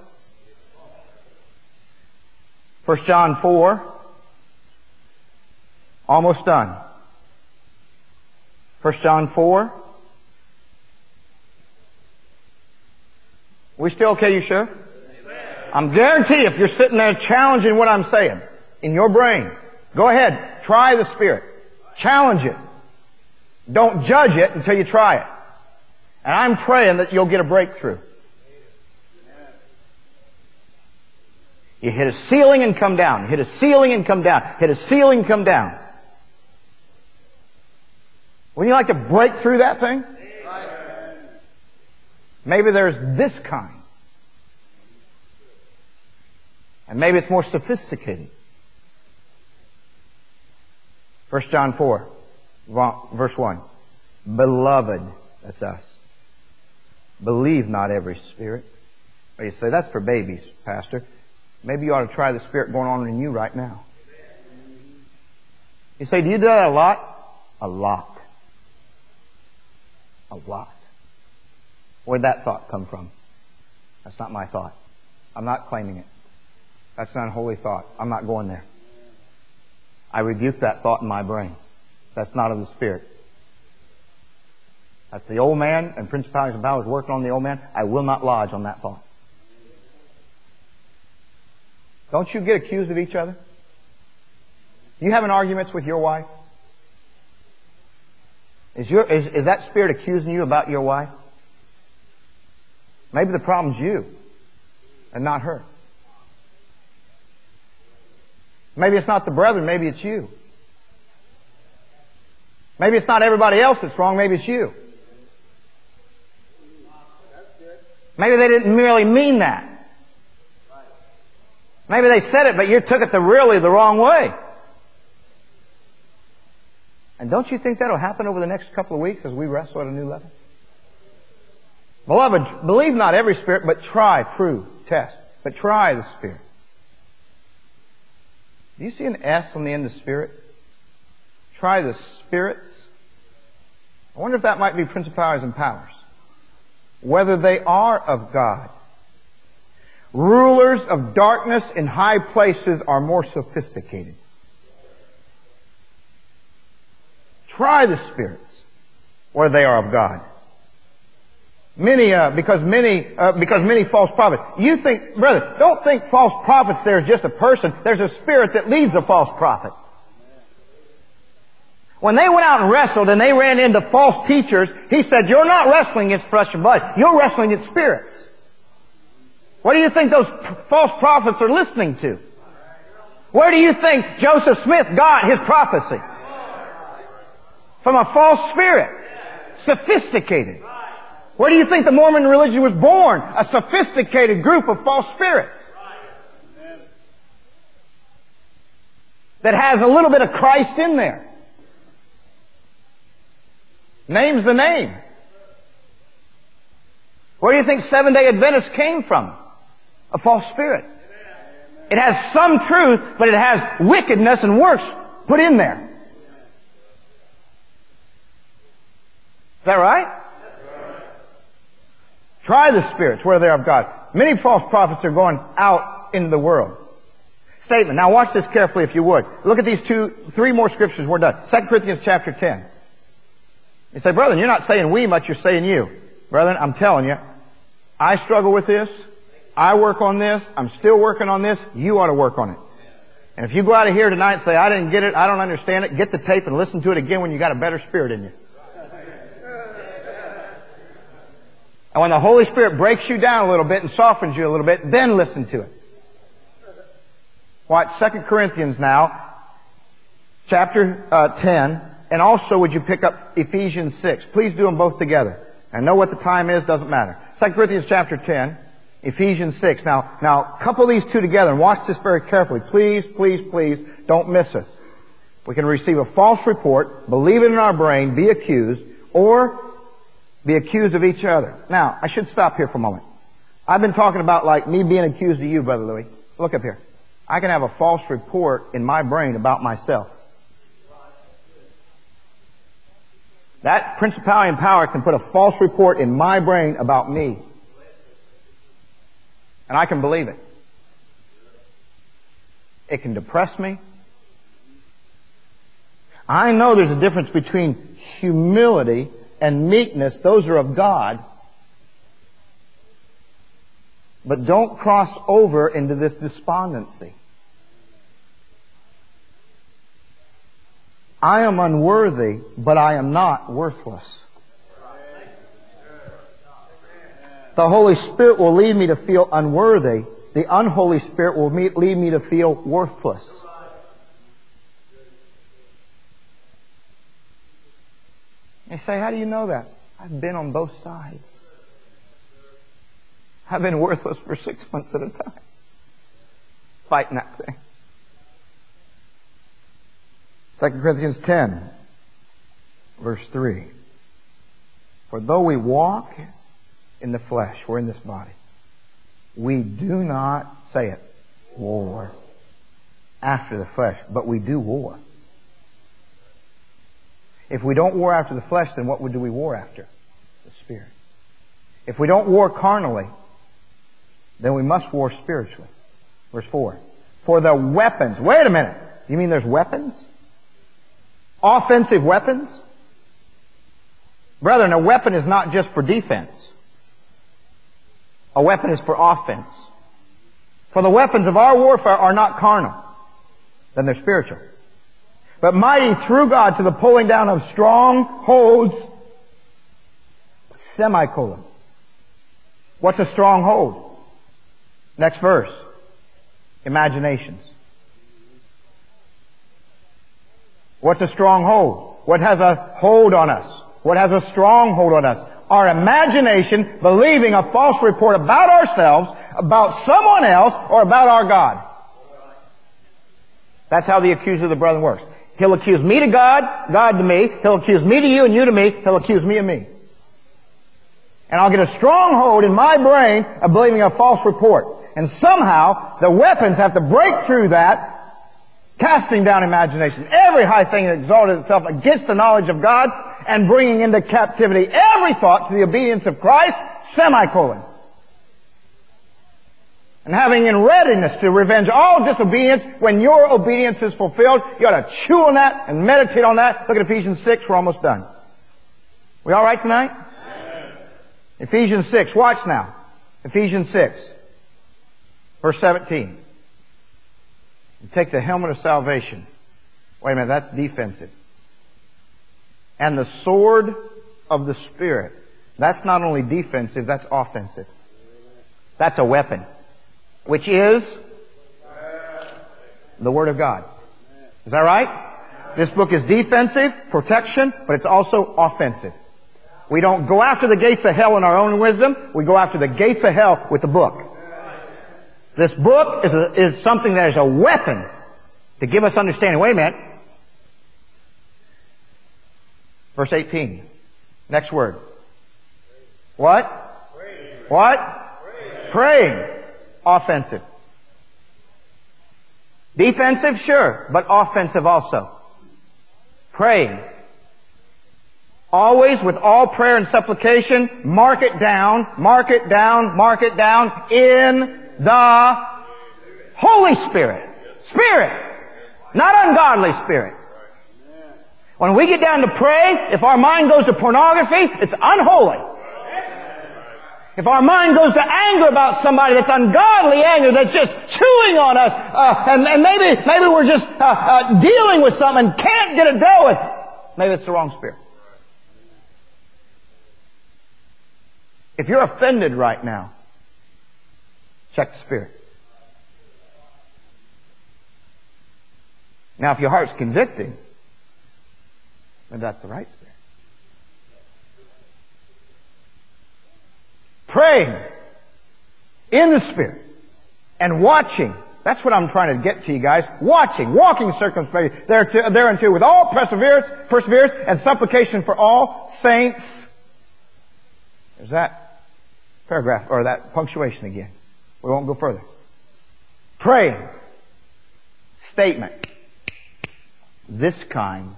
First John four. Almost done. First John four. We still okay, you sure? I'm guarantee if you're sitting there challenging what I'm saying, in your brain. Go ahead. Try the Spirit. Challenge it. Don't judge it until you try it. And I'm praying that you'll get a breakthrough. You hit a ceiling and come down. Hit a ceiling and come down. Hit a ceiling and come down. Wouldn't you like to break through that thing? Maybe there's this kind. And maybe it's more sophisticated. First John four, verse one. Beloved, that's us. Believe not every spirit. Well, you say, that's for babies, Pastor. Maybe you ought to try the Spirit going on in you right now. You say, do you do that a lot? A lot. A lot. Where'd that thought come from? That's not my thought. I'm not claiming it. That's an unholy thought. I'm not going there. I rebuke that thought in my brain. That's not of the Spirit. That's the old man and principalities and powers working on the old man. I will not lodge on that thought. Don't you get accused of each other? You having arguments with your wife? Is, your, is, is that spirit accusing you about your wife? Maybe the problem's you and not her. Maybe it's not the brethren, maybe it's you. Maybe it's not everybody else that's wrong, maybe it's you. Maybe they didn't merely mean that. Maybe they said it, but you took it the really the wrong way. And don't you think that'll happen over the next couple of weeks as we wrestle at a new level? Beloved, believe not every spirit, but try, prove, test. But try the Spirit. Do you see an S on the end of Spirit? Try the spirits. I wonder if that might be principalities and powers. Whether they are of God. Rulers of darkness in high places are more sophisticated. Try the spirits, whether they are of God. Many, uh, because many, uh, because many false prophets. You think, brother, don't think false prophets there is just a person. There's a spirit that leads a false prophet. When they went out and wrestled and they ran into false teachers, he said, you're not wrestling against flesh and blood. You're wrestling against spirits. What do you think those false prophets are listening to? Where do you think Joseph Smith got his prophecy? From a false spirit. Sophisticated. Where do you think the Mormon religion was born? A sophisticated group of false spirits. That has a little bit of Christ in there. Name's the name. Where do you think Seventh-day Adventists came from? A false spirit. It has some truth, but it has wickedness and works put in there. Is that right? Try the spirits where they are of God. Many false prophets are going out in the world. Statement. Now watch this carefully if you would. Look at these two, three more scriptures. We're done. Second Corinthians chapter ten. You say, brethren, you're not saying we much, you're saying you. Brethren, I'm telling you, I struggle with this. I work on this. I'm still working on this. You ought to work on it. And if you go out of here tonight and say, I didn't get it, I don't understand it, get the tape and listen to it again when you got a better spirit in you. And when the Holy Spirit breaks you down a little bit and softens you a little bit, then listen to it. Watch Second Corinthians now, chapter uh, ten, and also would you pick up Ephesians six. Please do them both together. And know what the time is, doesn't matter. Second Corinthians chapter ten, Ephesians six. Now, now couple these two together and watch this very carefully. Please, please, please don't miss us. We can receive a false report, believe it in our brain, be accused, or be accused of each other. Now, I should stop here for a moment. I've been talking about like me being accused of you, Brother Louis. Look up here. I can have a false report in my brain about myself. That principality and power can put a false report in my brain about me. And I can believe it. It can depress me. I know there's a difference between humility and meekness. Those are of God. But don't cross over into this despondency. I am unworthy, but I am not worthless. The Holy Spirit will lead me to feel unworthy. The unholy Spirit will lead me to feel worthless. You say, how do you know that? I've been on both sides. I've been worthless for six months at a time, fighting that thing. Second Corinthians ten, verse three. For though we walk in the flesh, we're in this body, we do not, say it, war after the flesh, but we do war. If we don't war after the flesh, then what do we war after? The Spirit. If we don't war carnally, then we must war spiritually. Verse four. For the weapons. Wait a minute. You mean there's weapons? Offensive weapons? Brethren, a weapon is not just for defense. A weapon is for offense. For the weapons of our warfare are not carnal, then they're spiritual. But mighty through God to the pulling down of strongholds, semicolon. What's a stronghold? Next verse. Imaginations. What's a stronghold? What has a hold on us? What has a stronghold on us? Our imagination believing a false report about ourselves, about someone else, or about our God. That's how the accuser of the brethren works. He'll accuse me to God, God to me. He'll accuse me to you and you to me. He'll accuse me of me. And I'll get a stronghold in my brain of believing a false report. And somehow the weapons have to break through that, casting down imagination. Every high thing that exalted itself against the knowledge of God, and bringing into captivity every thought to the obedience of Christ, semicolon. And having in readiness to revenge all disobedience when your obedience is fulfilled. You ought to chew on that and meditate on that. Look at Ephesians six, we're almost done. We all right tonight? Yes. Ephesians six, watch now. Ephesians six, verse seventeen. You take the helmet of salvation. Wait a minute, that's defensive. And the sword of the Spirit. That's not only defensive, that's offensive. That's a weapon. Which is the Word of God. Is that right? This book is defensive, protection, but it's also offensive. We don't go after the gates of hell in our own wisdom. We go after the gates of hell with the book. This book is, a, is something that is a weapon to give us understanding. Wait a minute. Verse eighteen. Next word. What? Praying. What? Praying. Praying. Offensive. Defensive, sure, but offensive also. Praying. Always with all prayer and supplication, mark it down, mark it down, mark it down in the Holy Spirit. Spirit. Not ungodly spirit. When we get down to pray, if our mind goes to pornography, it's unholy. If our mind goes to anger about somebody, that's ungodly anger, that's just chewing on us, uh, and, and maybe maybe we're just uh, uh, dealing with something and can't get it dealt with, maybe it's the wrong spirit. If you're offended right now, check the spirit. Now, if your heart's convicting, then that's the right spirit. Praying in the Spirit and watching. That's what I'm trying to get to you guys. Watching, walking circumspectly thereunto with all perseverance, perseverance and supplication for all saints. There's that paragraph or that punctuation again. We won't go further. Praying. Statement. This kind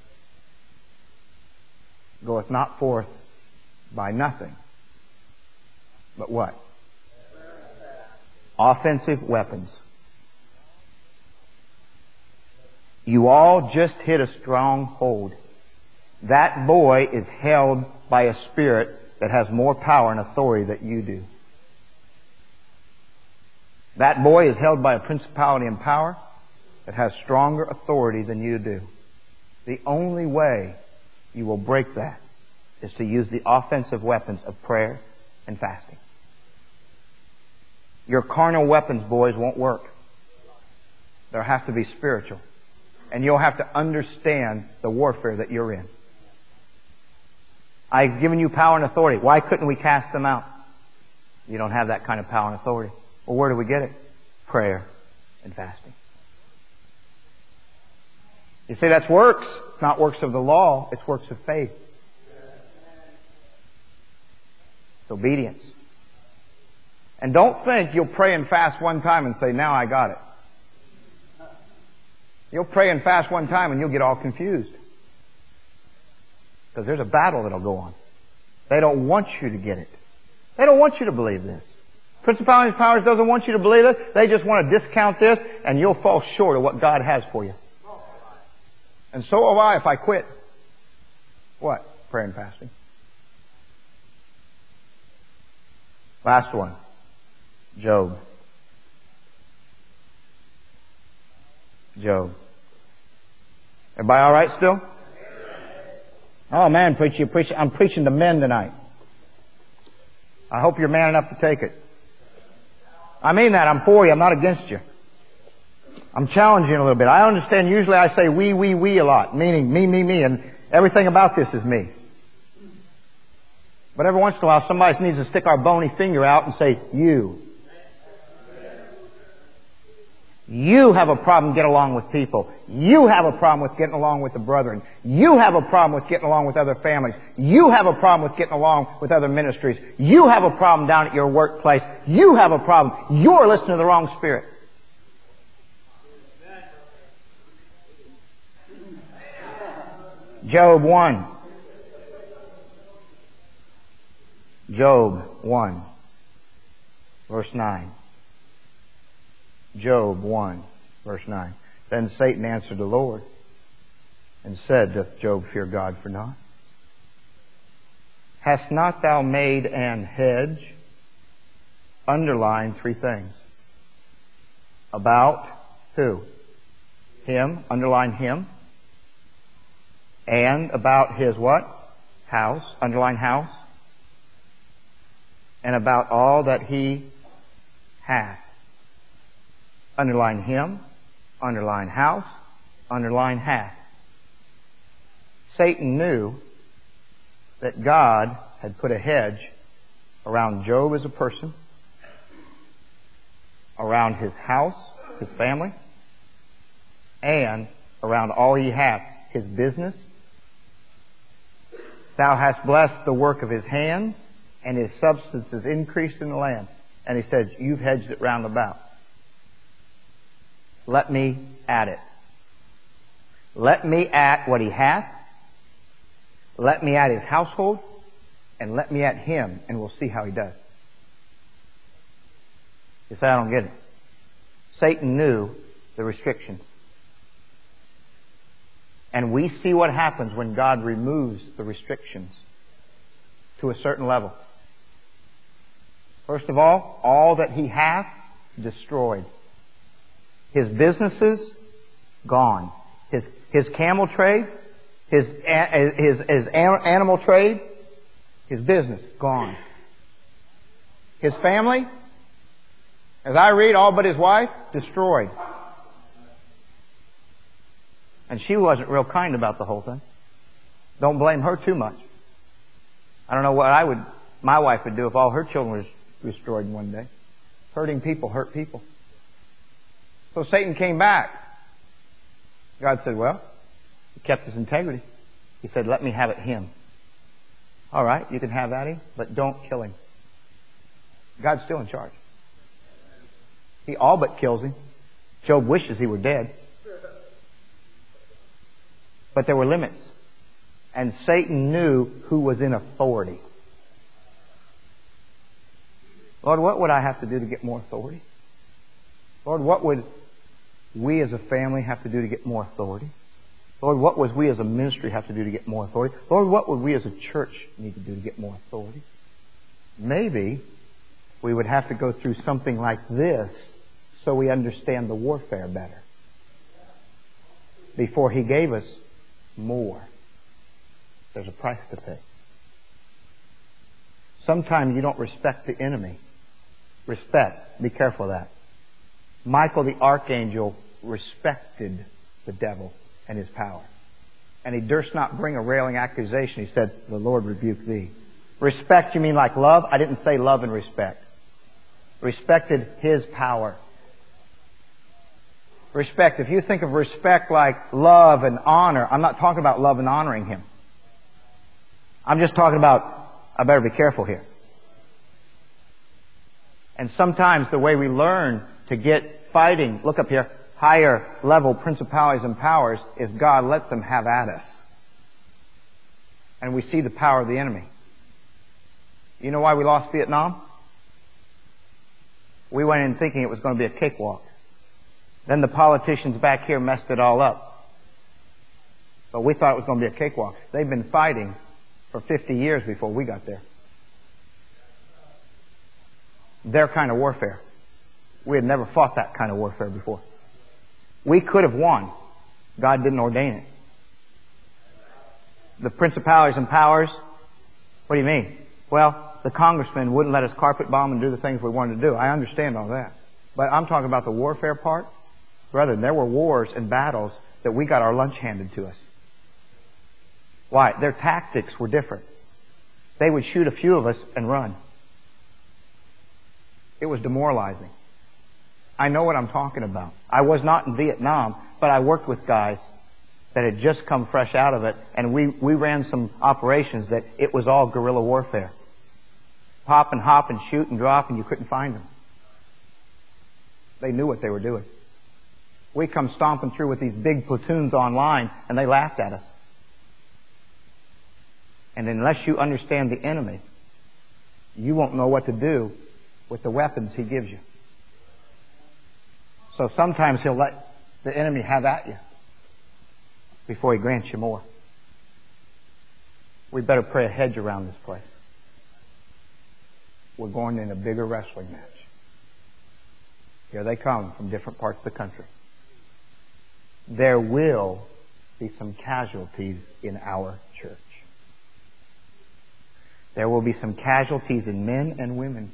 goeth not forth by nothing. But what? Offensive weapons. You all just hit a stronghold. That boy is held by a spirit that has more power and authority than you do. That boy is held by a principality and power that has stronger authority than you do. The only way you will break that is to use the offensive weapons of prayer and fasting. Your carnal weapons, boys, won't work. They'll have to be spiritual. And you'll have to understand the warfare that you're in. I've given you power and authority. Why couldn't we cast them out? You don't have that kind of power and authority. Well, where do we get it? Prayer and fasting. You say that's works. It's not works of the law. It's works of faith. It's obedience. And don't think you'll pray and fast one time and say, now I got it. You'll pray and fast one time and you'll get all confused. Because there's a battle that'll go on. They don't want you to get it. They don't want you to believe this. Principalities and powers doesn't want you to believe it. They just want to discount this and you'll fall short of what God has for you. And so will I if I quit. What? Prayer and fasting. Last one. Job. Job. Everybody all right still? Oh man, preach you preach. I'm preaching to men tonight. I hope you're man enough to take it. I mean that. I'm for you. I'm not against you. I'm challenging you a little bit. I understand usually I say we, we, we a lot, meaning me, me, me, and everything about this is me. But every once in a while somebody needs to stick our bony finger out and say, you. You have a problem getting along with people. You have a problem with getting along with the brethren. You have a problem with getting along with other families. You have a problem with getting along with other ministries. You have a problem down at your workplace. You have a problem. You're listening to the wrong spirit. Job one. Job one. Verse nine. Job one, verse nine. Then Satan answered the Lord and said, doth Job fear God for naught? Hast not thou made an hedge? Underline three things. About who? Him. Underline him. And about his what? House. Underline house. And about all that he hath. Underline him, underline house, underline hath. Satan knew that God had put a hedge around Job as a person, around his house, his family, and around all he hath, his business. Thou hast blessed the work of his hands, and his substance is increased in the land. And he said, you've hedged it round about. Let me at it. Let me at what he hath. Let me at his household. And let me at him, and we'll see how he does. You say, I don't get it. Satan knew the restrictions. And we see what happens when God removes the restrictions to a certain level. First of all, all that he hath, destroyed. His businesses, gone. His, his camel trade, his, his, his animal trade, his business, gone. His family, as I read, all but his wife, destroyed. And she wasn't real kind about the whole thing. Don't blame her too much. I don't know what I would, my wife would do if all her children was destroyed in one day. Hurting people hurt people. So Satan came back. God said, well, he kept his integrity. He said, let me have it him. All right, you can have that him, but don't kill him. God's still in charge. He all but kills him. Job wishes he were dead. But there were limits. And Satan knew who was in authority. Lord, what would I have to do to get more authority? Lord, what would we as a family have to do to get more authority? Lord, what would we as a ministry have to do to get more authority? Lord, what would we as a church need to do to get more authority? Maybe we would have to go through something like this so we understand the warfare better. Before he gave us more. There's a price to pay. Sometimes you don't respect the enemy. Respect. Be careful of that. Michael the archangel respected the devil and his power. And he durst not bring a railing accusation. He said, the Lord rebuke thee. Respect, you mean like love? I didn't say love and respect. Respected his power. Respect. If you think of respect like love and honor, I'm not talking about love and honoring him. I'm just talking about, I better be careful here. And sometimes the way we learn to get fighting, look up here, higher level principalities and powers is God lets them have at us. And we see the power of the enemy. You know why we lost Vietnam? We went in thinking it was going to be a cakewalk. Then the politicians back here messed it all up. But we thought it was going to be a cakewalk. They've been fighting for fifty years before we got there. Their kind of warfare. We had never fought that kind of warfare before. We could have won. God didn't ordain it. The principalities and powers, what do you mean? Well, the congressman wouldn't let us carpet bomb and do the things we wanted to do. I understand all that. But I'm talking about the warfare part. Brethren, there were wars and battles that we got our lunch handed to us. Why? Their tactics were different. They would shoot a few of us and run. It was demoralizing. I know what I'm talking about. I was not in Vietnam, but I worked with guys that had just come fresh out of it, and we, we ran some operations that it was all guerrilla warfare. Pop and hop and shoot and drop, and you couldn't find them. They knew what they were doing. We come stomping through with these big platoons online, and they laughed at us. And unless you understand the enemy, you won't know what to do with the weapons he gives you. So sometimes he'll let the enemy have at you before he grants you more. We better pray a hedge around this place. We're going in a bigger wrestling match. Here they come from different parts of the country. There will be some casualties in our church. There will be some casualties in men and women.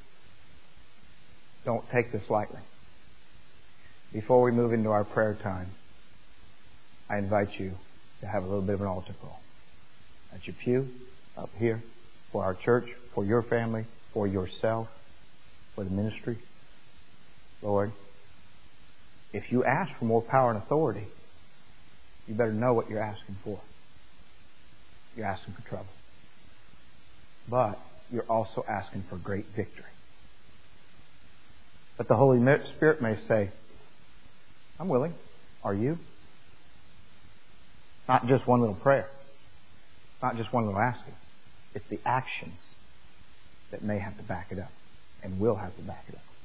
Don't take this lightly. Before we move into our prayer time, I invite you to have a little bit of an altar call. At your pew, up here, for our church, for your family, for yourself, for the ministry. Lord, if you ask for more power and authority, you better know what you're asking for. You're asking for trouble. But you're also asking for great victory. But the Holy Spirit may say, I'm willing. Are you? Not just one little prayer. Not just one little asking. It's the actions that may have to back it up and will have to back it up.